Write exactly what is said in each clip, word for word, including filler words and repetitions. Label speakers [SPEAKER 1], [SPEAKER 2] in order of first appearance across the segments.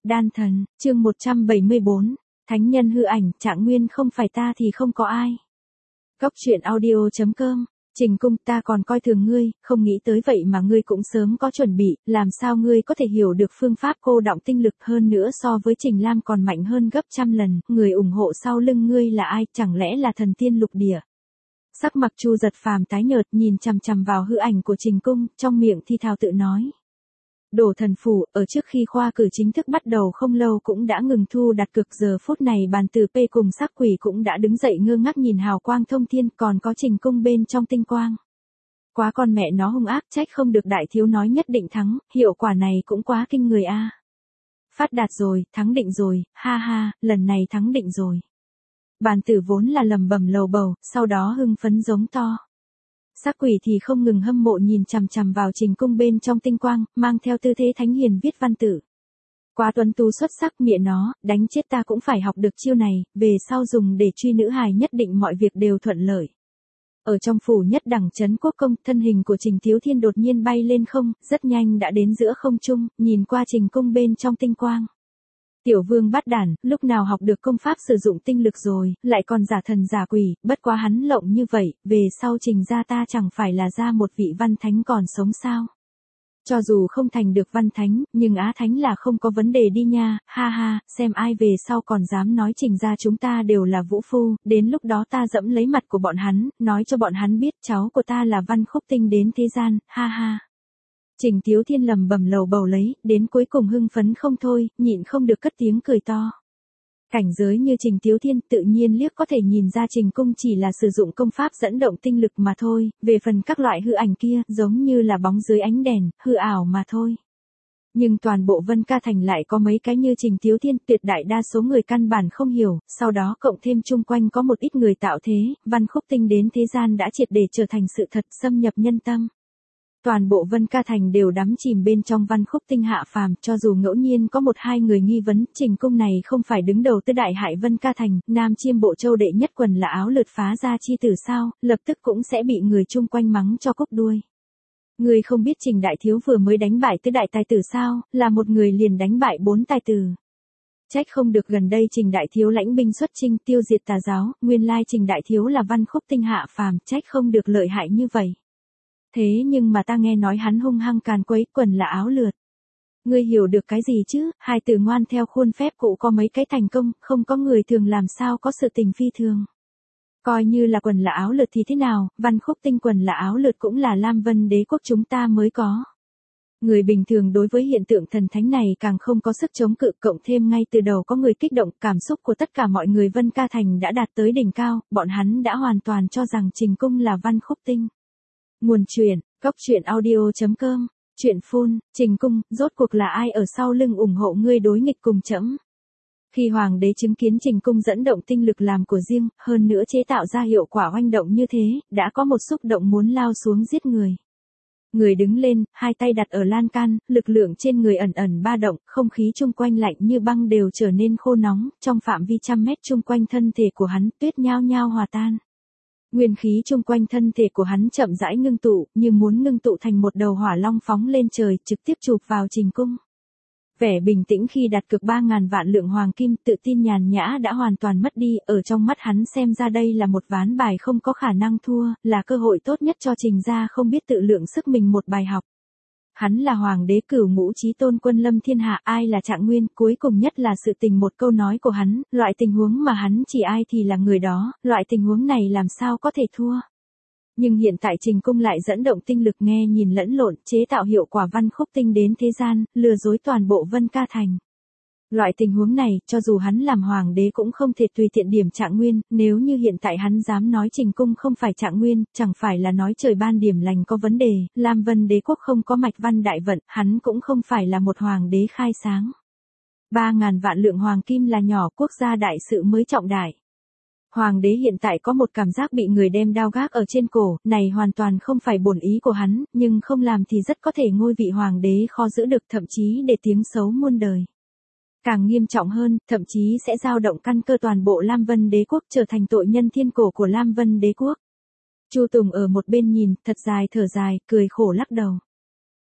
[SPEAKER 1] Đan thần, chương một trăm bảy mươi bốn, Thánh nhân hư ảnh, Trạng Nguyên không phải ta thì không có ai. Góc truyện audio chấm com, Trình Cung, ta còn coi thường ngươi, không nghĩ tới vậy mà ngươi cũng sớm có chuẩn bị, làm sao ngươi có thể hiểu được phương pháp cô đọng tinh lực hơn nữa so với Trình Lam còn mạnh hơn gấp trăm lần, người ủng hộ sau lưng ngươi là ai, chẳng lẽ là thần tiên lục địa. Sắc mặt Chu Giật Phàm tái nhợt nhìn chằm chằm vào hư ảnh của Trình Cung, trong miệng thi thào tự nói. Đồ thần phủ, ở trước khi khoa cử chính thức bắt đầu không lâu cũng đã ngừng thu đặt cược, giờ phút này bàn tử P cùng sắc quỷ cũng đã đứng dậy ngơ ngác nhìn hào quang thông thiên, còn có Trình Cung bên trong tinh quang. Quá con mẹ nó hung ác, trách không được đại thiếu nói nhất định thắng, hiệu quả này cũng quá kinh người a. Phát đạt rồi, thắng định rồi, ha ha, lần này thắng định rồi. Bàn tử vốn là lầm bầm lầu bầu, sau đó hưng phấn giống to. Sắc quỷ thì không ngừng hâm mộ nhìn chằm chằm vào Trình Cung bên trong tinh quang, mang theo tư thế thánh hiền viết văn tự. Quá tuấn tú xuất sắc, mẹ nó, đánh chết ta cũng phải học được chiêu này, về sau dùng để truy nữ hài nhất định mọi việc đều thuận lợi. Ở trong phủ nhất đẳng trấn quốc công, thân hình của Trình Thiếu Thiên đột nhiên bay lên không, rất nhanh đã đến giữa không trung, nhìn qua Trình Cung bên trong tinh quang. Tiểu vương bát đản, lúc nào học được công pháp sử dụng tinh lực rồi, lại còn giả thần giả quỷ, bất quá hắn lộng như vậy, về sau Trình gia ta chẳng phải là ra một vị văn thánh còn sống sao. Cho dù không thành được văn thánh, nhưng á thánh là không có vấn đề đi nha, ha ha, xem ai về sau còn dám nói Trình gia chúng ta đều là vũ phu, đến lúc đó ta dẫm lấy mặt của bọn hắn, nói cho bọn hắn biết cháu của ta là Văn Khúc Tinh đến thế gian, ha ha. Trình Thiếu Thiên lầm bầm lầu bầu lấy, đến cuối cùng hưng phấn không thôi, nhịn không được cất tiếng cười to. Cảnh giới như Trình Thiếu Thiên tự nhiên liếc có thể nhìn ra Trình Cung chỉ là sử dụng công pháp dẫn động tinh lực mà thôi, về phần các loại hư ảnh kia giống như là bóng dưới ánh đèn, hư ảo mà thôi. Nhưng toàn bộ Vân Ca Thành lại có mấy cái như Trình Thiếu Thiên, tuyệt đại đa số người căn bản không hiểu, sau đó cộng thêm chung quanh có một ít người tạo thế, Văn Khúc Tinh đến thế gian đã triệt để trở thành sự thật, xâm nhập nhân tâm. Toàn bộ Vân Ca Thành đều đắm chìm bên trong Văn Khúc Tinh hạ phàm, cho dù ngẫu nhiên có một hai người nghi vấn, Trình Cung này không phải đứng đầu tư đại hại Vân Ca Thành, Nam Chiêm Bộ Châu đệ nhất quần là áo lượt phá ra chi tử sao, lập tức cũng sẽ bị người chung quanh mắng cho cúc đuôi. Người không biết Trình đại thiếu vừa mới đánh bại tứ đại tài tử sao, là một người liền đánh bại bốn tài tử. Trách không được gần đây Trình đại thiếu lãnh binh xuất chinh tiêu diệt tà giáo, nguyên lai Trình đại thiếu là Văn Khúc Tinh hạ phàm, trách không được lợi hại như vậy. Thế nhưng mà ta nghe nói hắn hung hăng càn quấy, quần là áo lượt. Ngươi hiểu được cái gì chứ, hai từ ngoan theo khuôn phép cũ có mấy cái thành công, không có người thường làm sao có sự tình phi thường. Coi như là quần là áo lượt thì thế nào, Văn Khúc Tinh quần là áo lượt cũng là Lam Vân Đế quốc chúng ta mới có. Người bình thường đối với hiện tượng thần thánh này càng không có sức chống cự, cộng thêm ngay từ đầu có người kích động, cảm xúc của tất cả mọi người Vân Ca Thành đã đạt tới đỉnh cao, bọn hắn đã hoàn toàn cho rằng Trình Cung là Văn Khúc Tinh. Nguồn truyện, góc truyện audio chấm com, truyện phun, Trình Cung, rốt cuộc là ai ở sau lưng ủng hộ ngươi đối nghịch cùng trẫm? Khi hoàng đế chứng kiến Trình Cung dẫn động tinh lực làm của riêng, hơn nữa chế tạo ra hiệu quả oanh động như thế, đã có một xúc động muốn lao xuống giết người. Người đứng lên, hai tay đặt ở lan can, lực lượng trên người ẩn ẩn ba động, không khí chung quanh lạnh như băng đều trở nên khô nóng, trong phạm vi trăm mét chung quanh thân thể của hắn, tuyết nhao nhao hòa tan. Nguyên khí chung quanh thân thể của hắn chậm rãi ngưng tụ, như muốn ngưng tụ thành một đầu hỏa long phóng lên trời, trực tiếp chụp vào Trình Cung. Vẻ bình tĩnh khi đặt cược ba ngàn vạn lượng hoàng kim, tự tin nhàn nhã đã hoàn toàn mất đi, ở trong mắt hắn xem ra đây là một ván bài không có khả năng thua, là cơ hội tốt nhất cho Trình gia không biết tự lượng sức mình một bài học. Hắn là hoàng đế cửu ngũ chí tôn quân lâm thiên hạ, ai là Trạng Nguyên, cuối cùng nhất là sự tình một câu nói của hắn, loại tình huống mà hắn chỉ ai thì là người đó, loại tình huống này làm sao có thể thua. Nhưng hiện tại Trình Cung lại dẫn động tinh lực nghe nhìn lẫn lộn, chế tạo hiệu quả Văn Khúc Tinh đến thế gian, lừa dối toàn bộ Vân Ca Thành. Loại tình huống này, cho dù hắn làm hoàng đế cũng không thể tùy tiện điểm Trạng Nguyên, nếu như hiện tại hắn dám nói Trình Cung không phải Trạng Nguyên, chẳng phải là nói trời ban điểm lành có vấn đề, Lam Vân Đế quốc không có mạch văn đại vận, hắn cũng không phải là một hoàng đế khai sáng. Ba ngàn vạn lượng hoàng kim là nhỏ, quốc gia đại sự mới trọng đại. Hoàng đế hiện tại có một cảm giác bị người đem đao gác ở trên cổ, này hoàn toàn không phải bổn ý của hắn, nhưng không làm thì rất có thể ngôi vị hoàng đế khó giữ được, thậm chí để tiếng xấu muôn đời. Càng nghiêm trọng hơn, thậm chí sẽ dao động căn cơ toàn bộ Lam Vân Đế quốc, trở thành tội nhân thiên cổ của Lam Vân Đế quốc. Chu Tùng ở một bên nhìn, thật dài thở dài, cười khổ lắc đầu.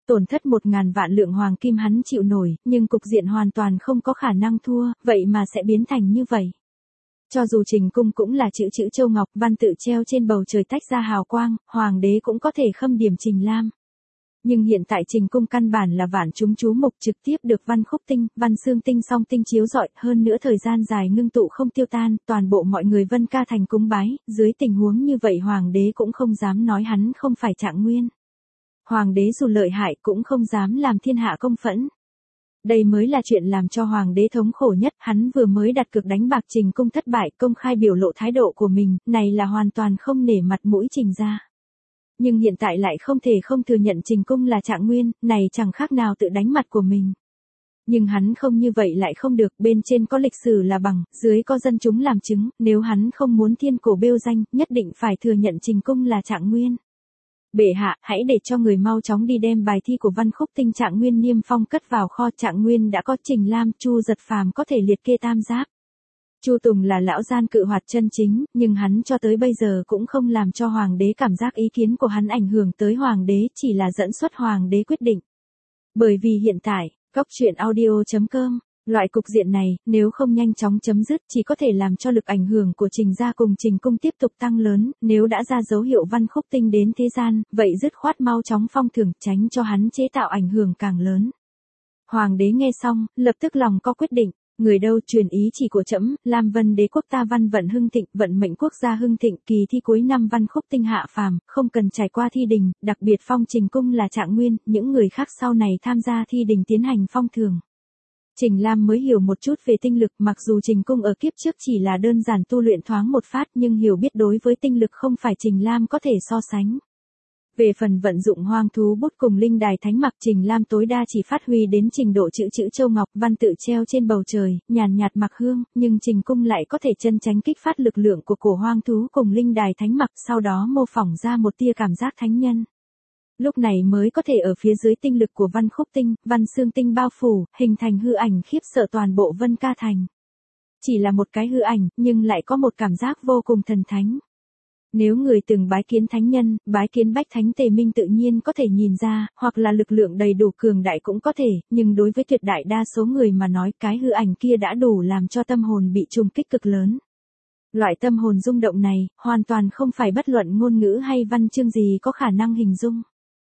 [SPEAKER 1] Tổn thất một ngàn vạn lượng hoàng kim hắn chịu nổi, nhưng cục diện hoàn toàn không có khả năng thua, vậy mà sẽ biến thành như vậy. Cho dù Trình Cung cũng là chữ chữ châu ngọc, văn tự treo trên bầu trời tách ra hào quang, hoàng đế cũng có thể khâm điểm Trình Lam. Nhưng hiện tại Trình Cung căn bản là vạn chúng chú mục, trực tiếp được văn khúc tinh, văn xương tinh song tinh chiếu rọi, hơn nữa thời gian dài ngưng tụ không tiêu tan, toàn bộ mọi người Vân Ca Thành cúng bái, dưới tình huống như vậy hoàng đế cũng không dám nói hắn không phải Trạng Nguyên. Hoàng đế dù lợi hại cũng không dám làm thiên hạ công phẫn. Đây mới là chuyện làm cho hoàng đế thống khổ nhất, hắn vừa mới đặt cược đánh bạc Trình Cung thất bại, công khai biểu lộ thái độ của mình, này là hoàn toàn không nể mặt mũi Trình gia. Nhưng hiện tại lại không thể không thừa nhận Trình Cung là Trạng Nguyên, này chẳng khác nào tự đánh mặt của mình. Nhưng hắn không như vậy lại không được, bên trên có lịch sử là bằng, dưới có dân chúng làm chứng, nếu hắn không muốn thiên cổ bêu danh, nhất định phải thừa nhận Trình Cung là Trạng Nguyên. Bệ hạ, hãy để cho người mau chóng đi đem bài thi của văn khúc tinh Trạng Nguyên niêm phong cất vào kho. Trạng Nguyên đã có Trình Lam, Chu Giật Phàm có thể liệt kê tam giáp. Chu Tùng là lão gian cự hoạt chân chính, nhưng hắn cho tới bây giờ cũng không làm cho hoàng đế cảm giác ý kiến của hắn ảnh hưởng tới hoàng đế, chỉ là dẫn xuất hoàng đế quyết định. Bởi vì hiện tại, Cóc Truyện Audio chấm com, loại cục diện này, nếu không nhanh chóng chấm dứt chỉ có thể làm cho lực ảnh hưởng của Trình gia cùng Trình Cung tiếp tục tăng lớn, nếu đã ra dấu hiệu văn khúc tinh đến thế gian, vậy dứt khoát mau chóng phong thưởng, tránh cho hắn chế tạo ảnh hưởng càng lớn. Hoàng đế nghe xong, lập tức lòng có quyết định. Người đâu truyền ý chỉ của trẫm, Lam Vân đế quốc ta văn vận hưng thịnh, vận mệnh quốc gia hưng thịnh, kỳ thi cuối năm văn khúc tinh hạ phàm, không cần trải qua thi đình, đặc biệt phong Trình Cung là Trạng Nguyên, những người khác sau này tham gia thi đình tiến hành phong thường. Trình Lam mới hiểu một chút về tinh lực, mặc dù Trình Cung ở kiếp trước chỉ là đơn giản tu luyện thoáng một phát, nhưng hiểu biết đối với tinh lực không phải Trình Lam có thể so sánh. Về phần vận dụng hoang thú bút cùng linh đài thánh mặc, Trình Lam tối đa chỉ phát huy đến trình độ chữ chữ châu ngọc, văn tự treo trên bầu trời, nhàn nhạt mặc hương, nhưng Trình Cung lại có thể chân tránh kích phát lực lượng của cổ hoang thú cùng linh đài thánh mặc, sau đó mô phỏng ra một tia cảm giác thánh nhân. Lúc này mới có thể ở phía dưới tinh lực của văn khúc tinh, văn xương tinh bao phủ, hình thành hư ảnh khiếp sợ toàn bộ Vân Ca Thành. Chỉ là một cái hư ảnh, nhưng lại có một cảm giác vô cùng thần thánh. Nếu người từng bái kiến thánh nhân, bái kiến bách thánh tề minh tự nhiên có thể nhìn ra, hoặc là lực lượng đầy đủ cường đại cũng có thể, nhưng đối với tuyệt đại đa số người mà nói, cái hư ảnh kia đã đủ làm cho tâm hồn bị trùng kích cực lớn. Loại tâm hồn rung động này, hoàn toàn không phải bất luận ngôn ngữ hay văn chương gì có khả năng hình dung.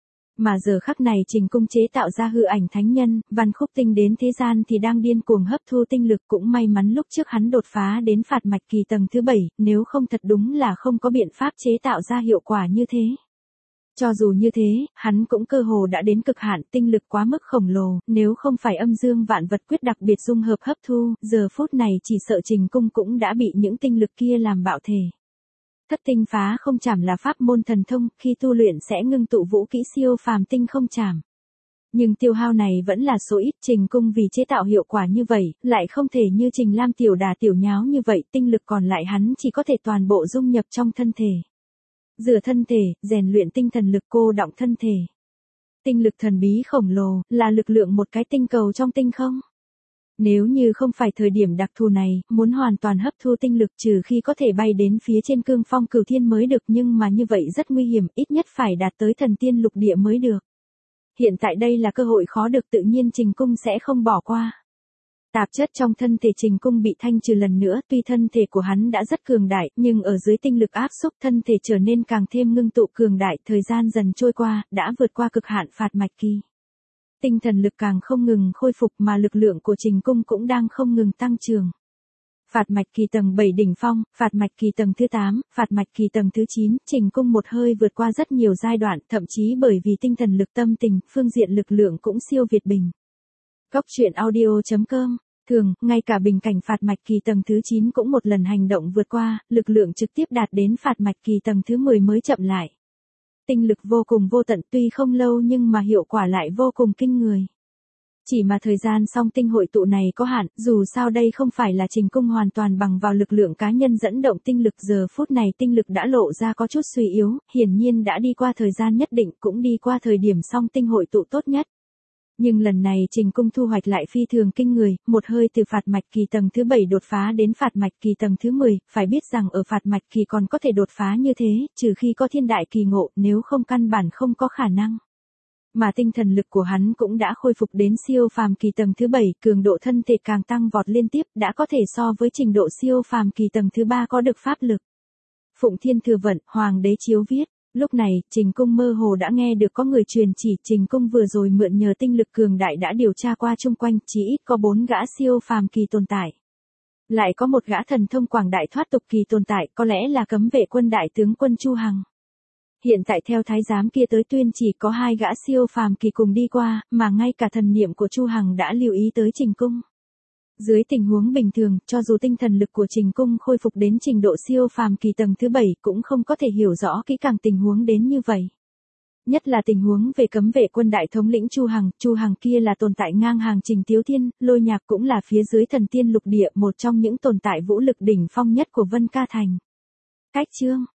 [SPEAKER 1] Mà giờ khắc này Trình Cung chế tạo ra hư ảnh thánh nhân, văn khúc tinh đến thế gian thì đang điên cuồng hấp thu tinh lực, cũng may mắn lúc trước hắn đột phá đến phạt mạch kỳ tầng thứ bảy, nếu không thật đúng là không có biện pháp chế tạo ra hiệu quả như thế. Cho dù như thế, hắn cũng cơ hồ đã đến cực hạn, tinh lực quá mức khổng lồ, nếu không phải âm dương vạn vật quyết đặc biệt dung hợp hấp thu, giờ phút này chỉ sợ Trình Cung cũng đã bị những tinh lực kia làm bạo thể. Thất tinh phá không chảm là pháp môn thần thông, khi tu luyện sẽ ngưng tụ vũ kỹ siêu phàm tinh không chảm. Nhưng tiêu hao này vẫn là số ít, Trình Cung vì chế tạo hiệu quả như vậy, lại không thể như Trình Lam tiểu đà tiểu nháo như vậy, tinh lực còn lại hắn chỉ có thể toàn bộ dung nhập trong thân thể. Rửa thân thể, rèn luyện tinh thần lực, cô đọng thân thể. Tinh lực thần bí khổng lồ, là lực lượng một cái tinh cầu trong tinh không. Nếu như không phải thời điểm đặc thù này, muốn hoàn toàn hấp thu tinh lực trừ khi có thể bay đến phía trên cương phong cửu thiên mới được, nhưng mà như vậy rất nguy hiểm, ít nhất phải đạt tới thần tiên lục địa mới được. Hiện tại đây là cơ hội khó được, tự nhiên Trình Cung sẽ không bỏ qua. Tạp chất trong thân thể Trình Cung bị thanh trừ lần nữa, tuy thân thể của hắn đã rất cường đại, nhưng ở dưới tinh lực áp xúc thân thể trở nên càng thêm ngưng tụ cường đại, thời gian dần trôi qua, đã vượt qua cực hạn phạt mạch kỳ. Tinh thần lực càng không ngừng khôi phục mà lực lượng của Trình Cung cũng đang không ngừng tăng trưởng. Phạt mạch kỳ tầng bảy đỉnh phong, phạt mạch kỳ tầng thứ tám, phạt mạch kỳ tầng thứ chín, Trình Cung một hơi vượt qua rất nhiều giai đoạn, thậm chí bởi vì tinh thần lực tâm tình, phương diện lực lượng cũng siêu việt bình. Cóc Truyện Audio chấm com, thường, ngay cả bình cảnh phạt mạch kỳ tầng thứ chín cũng một lần hành động vượt qua, lực lượng trực tiếp đạt đến phạt mạch kỳ tầng thứ mười mới chậm lại. Tinh lực vô cùng vô tận, tuy không lâu nhưng mà hiệu quả lại vô cùng kinh người. Chỉ mà thời gian song tinh hội tụ này có hạn, dù sao đây không phải là Trình Cung hoàn toàn bằng vào lực lượng cá nhân dẫn động tinh lực, giờ phút này tinh lực đã lộ ra có chút suy yếu, hiển nhiên đã đi qua thời gian nhất định, cũng đi qua thời điểm song tinh hội tụ tốt nhất. Nhưng lần này Trình Cung thu hoạch lại phi thường kinh người, một hơi từ phạt mạch kỳ tầng thứ bảy đột phá đến phạt mạch kỳ tầng thứ mười, phải biết rằng ở phạt mạch kỳ còn có thể đột phá như thế, trừ khi có thiên đại kỳ ngộ, nếu không căn bản không có khả năng. mà tinh thần lực của hắn cũng đã khôi phục đến siêu phàm kỳ tầng thứ bảy, cường độ thân thể càng tăng vọt liên tiếp, đã có thể so với trình độ siêu phàm kỳ tầng thứ ba có được pháp lực. Phụng Thiên Thừa Vận, Hoàng đế chiếu viết. Lúc này, Trình Cung mơ hồ đã nghe được có người truyền chỉ, Trình Cung vừa rồi mượn nhờ tinh lực cường đại đã điều tra qua chung quanh, chỉ ít có bốn gã siêu phàm kỳ tồn tại. Lại có một gã thần thông quảng đại thoát tục kỳ tồn tại, có lẽ là cấm vệ quân đại tướng quân Chu Hằng. Hiện tại theo thái giám kia tới tuyên chỉ có hai gã siêu phàm kỳ cùng đi qua, mà ngay cả thần niệm của Chu Hằng đã lưu ý tới Trình Cung. Dưới tình huống bình thường, cho dù tinh thần lực của Trình Cung khôi phục đến trình độ siêu phàm kỳ tầng thứ bảy cũng không có thể hiểu rõ kỹ càng tình huống đến như vậy. Nhất là tình huống về cấm vệ quân đại thống lĩnh Chu Hằng, Chu Hằng kia là tồn tại ngang hàng Trình Tiếu Thiên, Lôi Nhạc cũng là phía dưới thần tiên lục địa, một trong những tồn tại vũ lực đỉnh phong nhất của Vân Ca Thành. Cách chương